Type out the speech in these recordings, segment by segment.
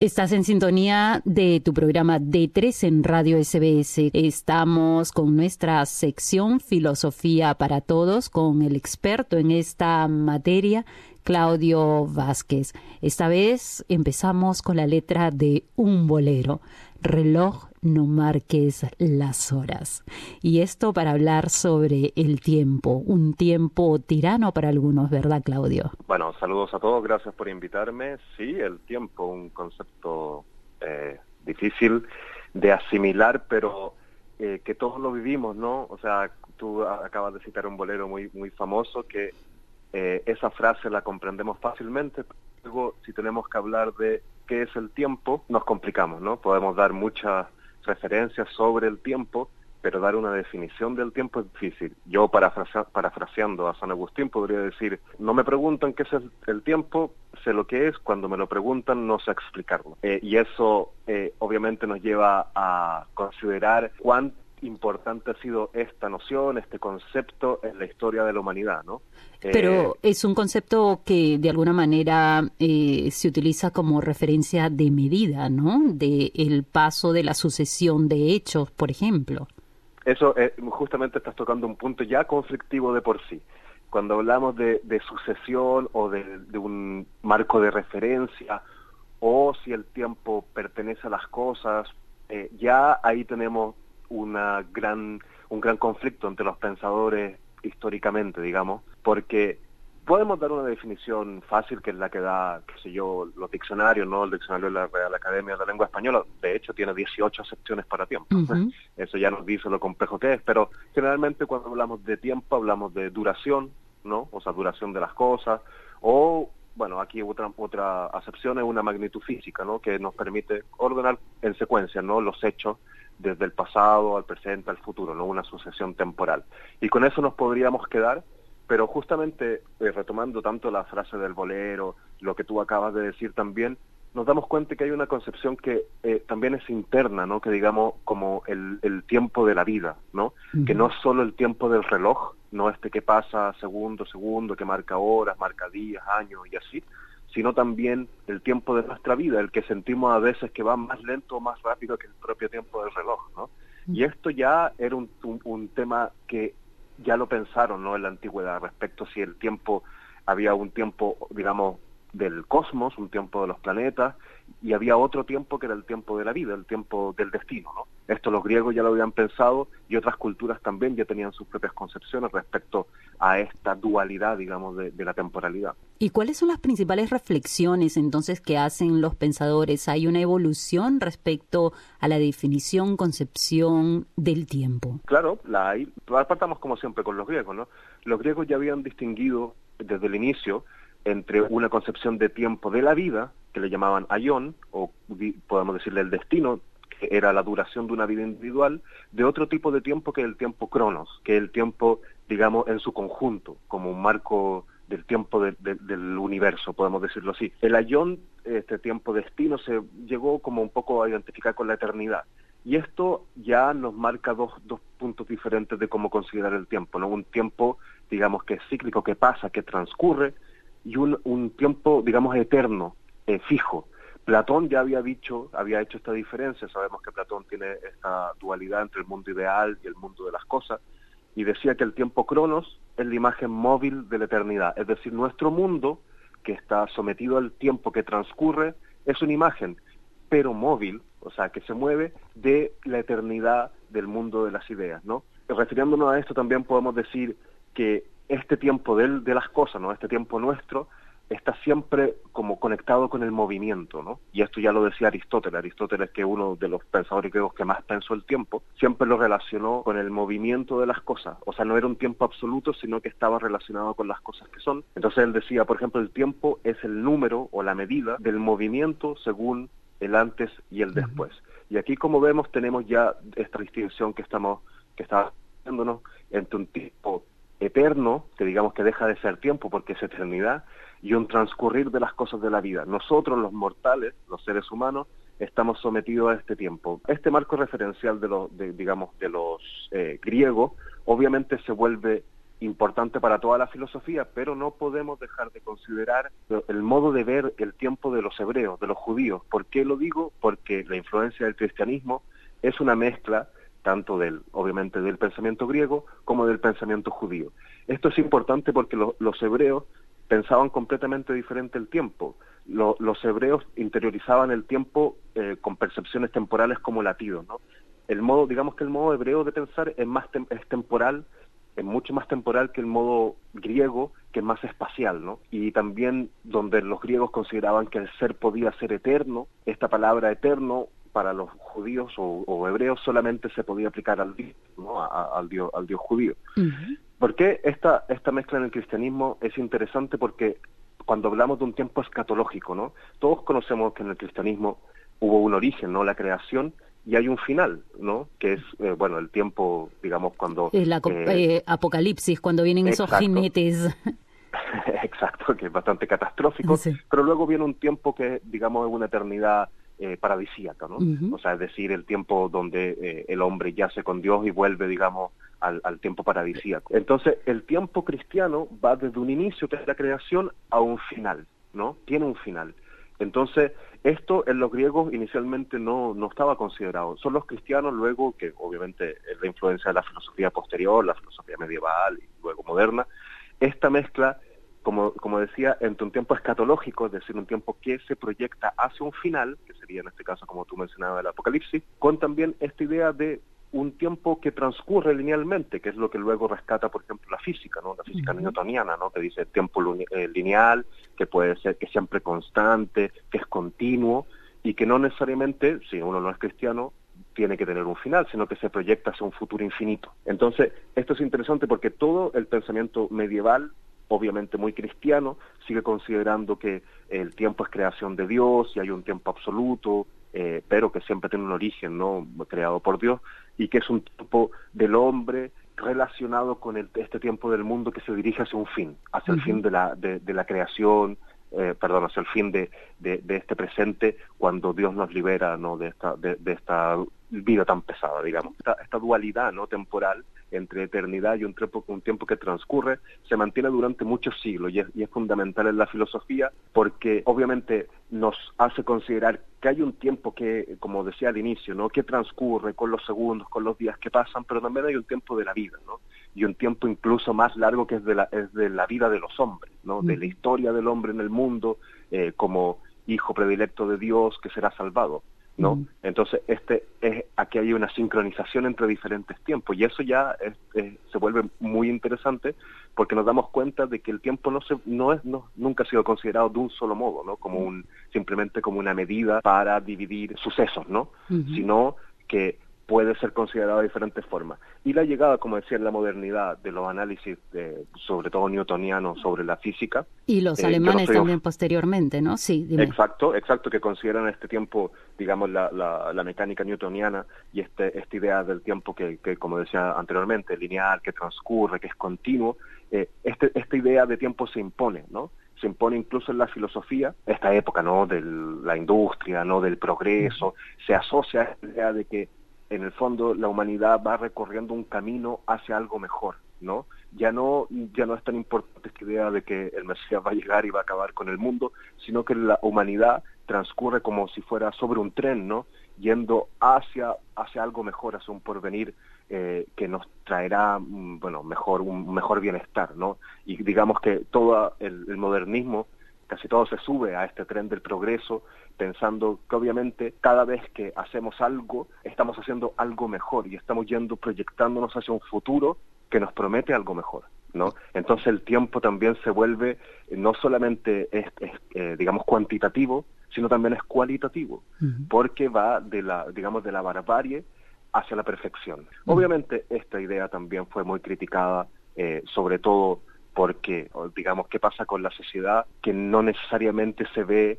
Estás en sintonía de tu programa D3 en Radio SBS. Estamos con nuestra sección Filosofía para Todos con el experto en esta materia, Claudio Vázquez. Esta vez empezamos con la letra de un bolero. Reloj, no marques las horas. Y esto para hablar sobre el tiempo, un tiempo tirano para algunos, ¿verdad, Claudio? Bueno, saludos a todos, gracias por invitarme. Sí, el tiempo, un concepto difícil de asimilar, pero que todos lo vivimos, ¿no? O sea, tú acabas de citar un bolero muy famoso que esa frase la comprendemos fácilmente. Luego, si tenemos que hablar de qué es el tiempo, nos complicamos, ¿no? Podemos dar muchas referencias sobre el tiempo, pero dar una definición del tiempo es difícil. Yo, parafraseando a San Agustín, podría decir, no me preguntan qué es el tiempo, sé lo que es, cuando me lo preguntan no sé explicarlo. Y eso obviamente nos lleva a considerar cuán importante ha sido esta noción, este concepto en la historia de la humanidad, ¿no? Pero es un concepto que de alguna manera se utiliza como referencia de medida, ¿no? De el paso de la sucesión de hechos, por ejemplo. Eso, justamente estás tocando un punto ya conflictivo de por sí. Cuando hablamos de sucesión o de un marco de referencia, o si el tiempo pertenece a las cosas, ya ahí tenemos un gran conflicto entre los pensadores históricamente, digamos, porque podemos dar una definición fácil que es la que da, qué sé yo, los diccionarios, ¿no? El diccionario de la Real Academia de la Lengua Española, de hecho, tiene 18 acepciones para tiempo. Uh-huh. Eso ya nos dice lo complejo que es, pero generalmente cuando hablamos de tiempo hablamos de duración, ¿no? O sea, duración de las cosas, o, bueno, aquí otra acepción es una magnitud física, ¿no? Que nos permite ordenar en secuencia, ¿no? Los hechos desde el pasado al presente al futuro, ¿no? Una sucesión temporal. Y con eso nos podríamos quedar, pero justamente retomando tanto la frase del bolero, lo que tú acabas de decir también, nos damos cuenta que hay una concepción que también es interna, ¿no? Que digamos como el tiempo de la vida, ¿no? Uh-huh. Que no es solo el tiempo del reloj, no que pasa segundo, que marca horas, marca días, años y así, sino también el tiempo de nuestra vida, el que sentimos a veces que va más lento o más rápido que el propio tiempo del reloj, ¿no? Y esto ya era un tema que ya lo pensaron, ¿no? En la antigüedad, respecto a si el tiempo, había un tiempo, digamos, del cosmos, un tiempo de los planetas, y había otro tiempo que era el tiempo de la vida, el tiempo del destino, ¿no? Esto los griegos ya lo habían pensado y otras culturas también ya tenían sus propias concepciones respecto a esta dualidad, digamos, de la temporalidad. ¿Y cuáles son las principales reflexiones entonces que hacen los pensadores? ¿Hay una evolución respecto a la definición, concepción del tiempo? Claro, la hay. Partamos como siempre con los griegos, ¿no? Los griegos ya habían distinguido desde el inicio entre una concepción de tiempo de la vida, que le llamaban aion, o podemos decirle el destino, que era la duración de una vida individual, de otro tipo de tiempo que es el tiempo cronos, que es el tiempo, digamos, en su conjunto, como un marco del tiempo del universo, podemos decirlo así. El aion, este tiempo destino, se llegó como un poco a identificar con la eternidad. Y esto ya nos marca dos puntos diferentes de cómo considerar el tiempo, ¿no? Un tiempo, digamos, que es cíclico, que pasa, que transcurre, y un tiempo, digamos, eterno, fijo. Platón ya había hecho esta diferencia. Sabemos que Platón tiene esta dualidad entre el mundo ideal y el mundo de las cosas, y decía que el tiempo cronos es la imagen móvil de la eternidad, es decir, nuestro mundo, que está sometido al tiempo que transcurre, es una imagen, pero móvil, o sea, que se mueve de la eternidad del mundo de las ideas, ¿no? Refiriéndonos a esto también podemos decir que este tiempo de las cosas, ¿no? Este tiempo nuestro está siempre como conectado con el movimiento, ¿no? Y esto ya lo decía Aristóteles, que es uno de los pensadores griegos que más pensó el tiempo, siempre lo relacionó con el movimiento de las cosas. O sea, no era un tiempo absoluto, sino que estaba relacionado con las cosas que son. Entonces él decía, por ejemplo, el tiempo es el número o la medida del movimiento según el antes y el después. Y aquí, como vemos, tenemos ya esta distinción que está haciéndonos entre un tiempo eterno, que digamos que deja de ser tiempo porque es eternidad, y un transcurrir de las cosas de la vida. Nosotros, los mortales, los seres humanos, estamos sometidos a este tiempo. Este marco referencial de los griegos, obviamente se vuelve importante para toda la filosofía, pero no podemos dejar de considerar el modo de ver el tiempo de los hebreos, de los judíos. ¿Por qué lo digo? Porque la influencia del cristianismo es una mezcla tanto obviamente del pensamiento griego como del pensamiento judío. Esto es importante porque los hebreos pensaban completamente diferente el tiempo. Los hebreos interiorizaban el tiempo con percepciones temporales como latidos, ¿no? Digamos que el modo hebreo de pensar es temporal, es mucho más temporal que el modo griego, que es más espacial, ¿no? Y también donde los griegos consideraban que el ser podía ser eterno, esta palabra eterno para los judíos o hebreos solamente se podía aplicar al Dios, ¿no? al Dios judío. Uh-huh. ¿Por qué esta mezcla en el cristianismo es interesante? Porque cuando hablamos de un tiempo escatológico, ¿no? Todos conocemos que en el cristianismo hubo un origen, ¿no? La creación, y hay un final, ¿no? Que es, el tiempo, digamos, cuando... Apocalipsis, cuando vienen esos jinetes. Exacto, que es bastante catastrófico, sí. Pero luego viene un tiempo que, digamos, es una eternidad paradisíaca, ¿no? Uh-huh. O sea, es decir, el tiempo donde el hombre yace con Dios y vuelve, digamos, al tiempo paradisíaco. Entonces, el tiempo cristiano va desde un inicio, que es la creación, a un final, ¿no? Tiene un final. Entonces, esto en los griegos inicialmente no estaba considerado. Son los cristianos luego, que obviamente es la influencia de la filosofía posterior, la filosofía medieval y luego moderna, esta mezcla, como decía, entre un tiempo escatológico, es decir, un tiempo que se proyecta hacia un final, que sería en este caso, como tú mencionabas, el Apocalipsis, con también esta idea de un tiempo que transcurre linealmente, que es lo que luego rescata, por ejemplo, la física, ¿no? La física newtoniana, ¿no? Que dice tiempo lineal, que puede ser que es siempre constante, que es continuo, y que no necesariamente, si uno no es cristiano, tiene que tener un final, sino que se proyecta hacia un futuro infinito. Entonces, esto es interesante porque todo el pensamiento medieval, obviamente muy cristiano, sigue considerando que el tiempo es creación de Dios y hay un tiempo absoluto, pero que siempre tiene un origen, ¿no? Creado por Dios, y que es un tiempo del hombre relacionado con este tiempo del mundo que se dirige hacia un fin, hacia el fin de la creación, hacia el fin de este presente, cuando Dios nos libera, ¿no? de esta vida tan pesada, digamos. Esta dualidad, ¿no? Temporal entre eternidad y un tiempo que transcurre se mantiene durante muchos siglos y es fundamental en la filosofía porque obviamente nos hace considerar que hay un tiempo que, como decía al inicio, ¿no? Que transcurre con los segundos, con los días que pasan, pero también hay un tiempo de la vida, ¿no? Y un tiempo incluso más largo que es de la vida de los hombres, ¿no? De la historia del hombre en el mundo como hijo predilecto de Dios que será salvado, ¿no? Entonces aquí hay una sincronización entre diferentes tiempos y eso ya se vuelve muy interesante porque nos damos cuenta de que el tiempo nunca ha sido considerado de un solo modo, ¿no? Simplemente como una medida para dividir sucesos, ¿no? Sino que puede ser considerado de diferentes formas. Y la llegada, como decía, en la modernidad de los análisis, sobre todo newtonianos, sobre la física. Y los alemanes también posteriormente, ¿no? Sí, dime. Exacto, que consideran este tiempo, digamos, la mecánica newtoniana y esta idea del tiempo que, como decía anteriormente, lineal, que transcurre, que es continuo. Esta idea de tiempo se impone, ¿no? Se impone incluso en la filosofía, esta época, ¿no? De la industria, ¿no? Del progreso, se asocia a esta idea de que en el fondo la humanidad va recorriendo un camino hacia algo mejor, ¿no? Ya no es tan importante esta idea de que el Mesías va a llegar y va a acabar con el mundo, sino que la humanidad transcurre como si fuera sobre un tren, ¿no? Yendo hacia algo mejor, hacia un porvenir que nos traerá, un mejor bienestar, ¿no? Y digamos que todo el modernismo, casi todo se sube a este tren del progreso, pensando que obviamente cada vez que hacemos algo, estamos haciendo algo mejor y estamos proyectándonos hacia un futuro que nos promete algo mejor, ¿no? Entonces el tiempo también se vuelve, no solamente digamos, cuantitativo, sino también es cualitativo, porque va de la barbarie hacia la perfección. Obviamente esta idea también fue muy criticada, sobre todo porque, digamos, ¿qué pasa con la sociedad? Que no necesariamente se ve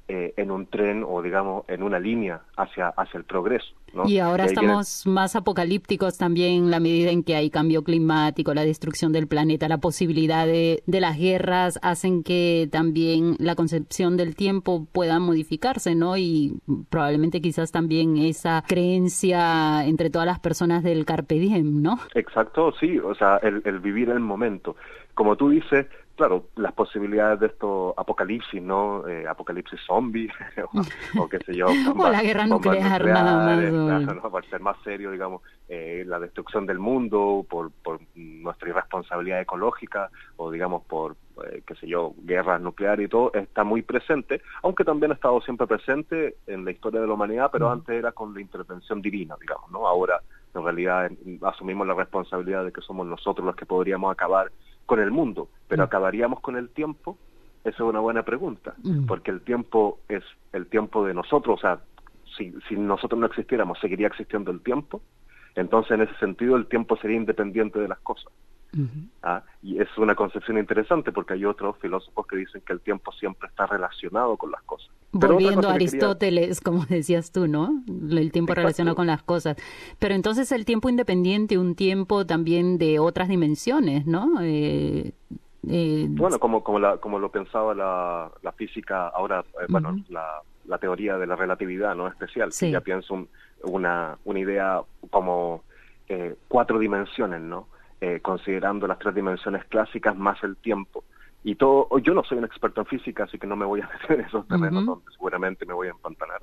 en un tren o, digamos, en una línea hacia el progreso, ¿no? Y ahora estamos más apocalípticos también en la medida en que hay cambio climático, la destrucción del planeta, la posibilidad de las guerras hacen que también la concepción del tiempo pueda modificarse, ¿no? Y probablemente quizás también esa creencia entre todas las personas del carpe diem, ¿no? Exacto, sí, o sea, el vivir el momento. Como tú dices, claro, las posibilidades de esto apocalipsis, ¿no? Apocalipsis zombie, o qué sé yo, O la guerra bombas nuclear, nada más. claro, ¿no? Para ser más serio, digamos, la destrucción del mundo por nuestra irresponsabilidad ecológica, o digamos por, qué sé yo, guerras nucleares y todo, está muy presente, aunque también ha estado siempre presente en la historia de la humanidad, pero antes era con la intervención divina, digamos, ¿no? Ahora, en realidad, asumimos la responsabilidad de que somos nosotros los que podríamos acabar con el mundo, pero ¿acabaríamos con el tiempo? Esa es una buena pregunta, porque el tiempo es el tiempo de nosotros, o sea, si nosotros no existiéramos, ¿seguiría existiendo el tiempo? Entonces, en ese sentido, el tiempo sería independiente de las cosas. Y es una concepción interesante, porque hay otros filósofos que dicen que el tiempo siempre está relacionado con las cosas. Volviendo a Aristóteles, como decías tú, ¿no? El tiempo relacionado con las cosas. Pero entonces el tiempo independiente, un tiempo también de otras dimensiones, ¿no? Bueno, como lo pensaba la física ahora, bueno, la teoría de la relatividad, ¿no? Especial, que ya piensa una idea como 4 dimensiones, ¿no? Considerando las 3 dimensiones clásicas más el tiempo. Y todo, yo no soy un experto en física, así que no me voy a meter en esos terrenos donde seguramente me voy a empantanar.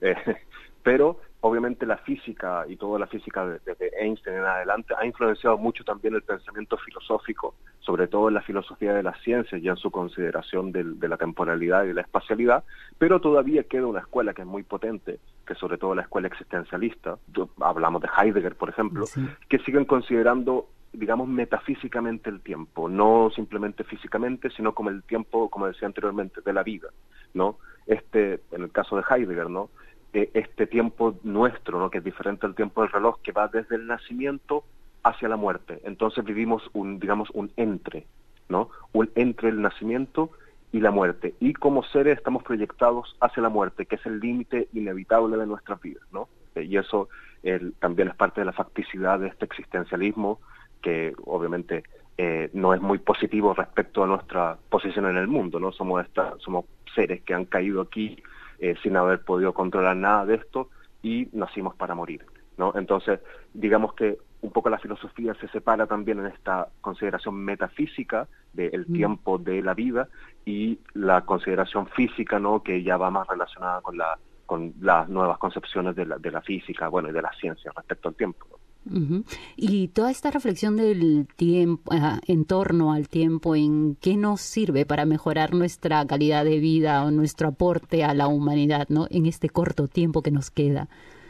Pero obviamente la física y toda la física desde Einstein en adelante ha influenciado mucho también el pensamiento filosófico, sobre todo en la filosofía de las ciencias y en su consideración de la temporalidad y de la espacialidad, pero todavía queda una escuela que es muy potente, que es sobre todo la escuela existencialista, hablamos de Heidegger, por ejemplo, que siguen considerando, digamos, metafísicamente el tiempo, no simplemente físicamente, sino como el tiempo, como decía anteriormente, de la vida, ¿no? En el caso de Heidegger, ¿no? Este tiempo nuestro, ¿no? Que es diferente al tiempo del reloj, que va desde el nacimiento hacia la muerte. Entonces vivimos un entre, ¿no? Un entre el nacimiento y la muerte. Y como seres estamos proyectados hacia la muerte, que es el límite inevitable de nuestras vidas, ¿no? Y eso también es parte de la facticidad de este existencialismo, que obviamente no es muy positivo respecto a nuestra posición en el mundo, ¿no? Somos seres que han caído aquí sin haber podido controlar nada de esto y nacimos para morir, ¿no? Entonces, digamos que un poco la filosofía se separa también en esta consideración metafísica del tiempo de la vida y la consideración física, ¿no? Que ya va más relacionada con las nuevas concepciones de la física, bueno, y de la ciencia respecto al tiempo, ¿no? Y toda esta reflexión del tiempo, en torno al tiempo, ¿en qué nos sirve para mejorar nuestra calidad de vida o nuestro aporte a la humanidad, ¿no? En este corto tiempo que nos queda.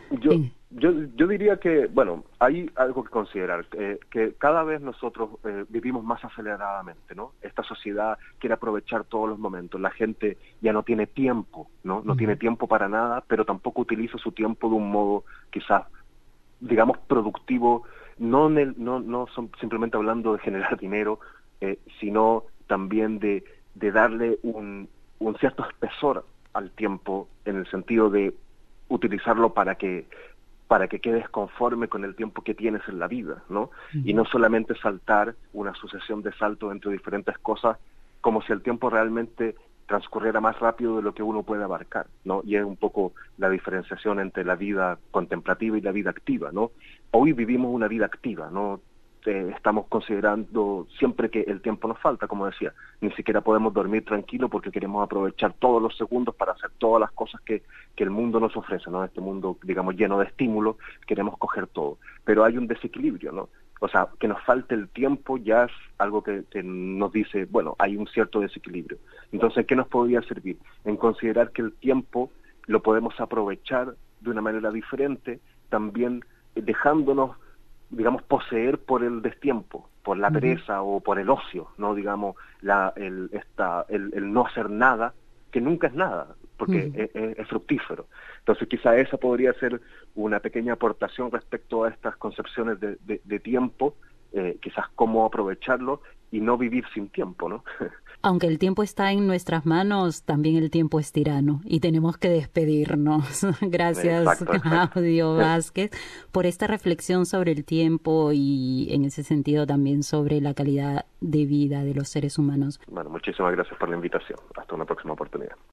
Yo diría que, bueno, hay algo que considerar, que cada vez nosotros vivimos más aceleradamente, ¿no? Esta sociedad quiere aprovechar todos los momentos, la gente ya no tiene tiempo, ¿no? No tiene tiempo para nada, pero tampoco utiliza su tiempo de un modo quizás, digamos, productivo, no son simplemente hablando de generar dinero, sino también de darle un cierto espesor al tiempo, en el sentido de utilizarlo para que quedes conforme con el tiempo que tienes en la vida, ¿no? Y no solamente saltar una sucesión de saltos entre diferentes cosas, como si el tiempo realmente transcurriera más rápido de lo que uno puede abarcar, ¿no? Y es un poco la diferenciación entre la vida contemplativa y la vida activa, ¿no? Hoy vivimos una vida activa, ¿no? Estamos considerando siempre que el tiempo nos falta, como decía, ni siquiera podemos dormir tranquilo porque queremos aprovechar todos los segundos para hacer todas las cosas que el mundo nos ofrece, ¿no? Este mundo, digamos, lleno de estímulos, queremos coger todo, pero hay un desequilibrio, ¿no? O sea, que nos falte el tiempo ya es algo que nos dice, bueno, hay un cierto desequilibrio. Entonces, ¿qué nos podría servir? En considerar que el tiempo lo podemos aprovechar de una manera diferente, también dejándonos, digamos, poseer por el destiempo, por la pereza o por el ocio, ¿no? Digamos, el no hacer nada, que nunca es nada, porque es fructífero. Entonces quizá esa podría ser una pequeña aportación respecto a estas concepciones de tiempo, quizás cómo aprovecharlo y no vivir sin tiempo, ¿no? Aunque el tiempo está en nuestras manos, también el tiempo es tirano y tenemos que despedirnos. Gracias, Exacto. Claudio Vázquez, por esta reflexión sobre el tiempo y en ese sentido también sobre la calidad de vida de los seres humanos. Bueno, muchísimas gracias por la invitación. Hasta una próxima oportunidad.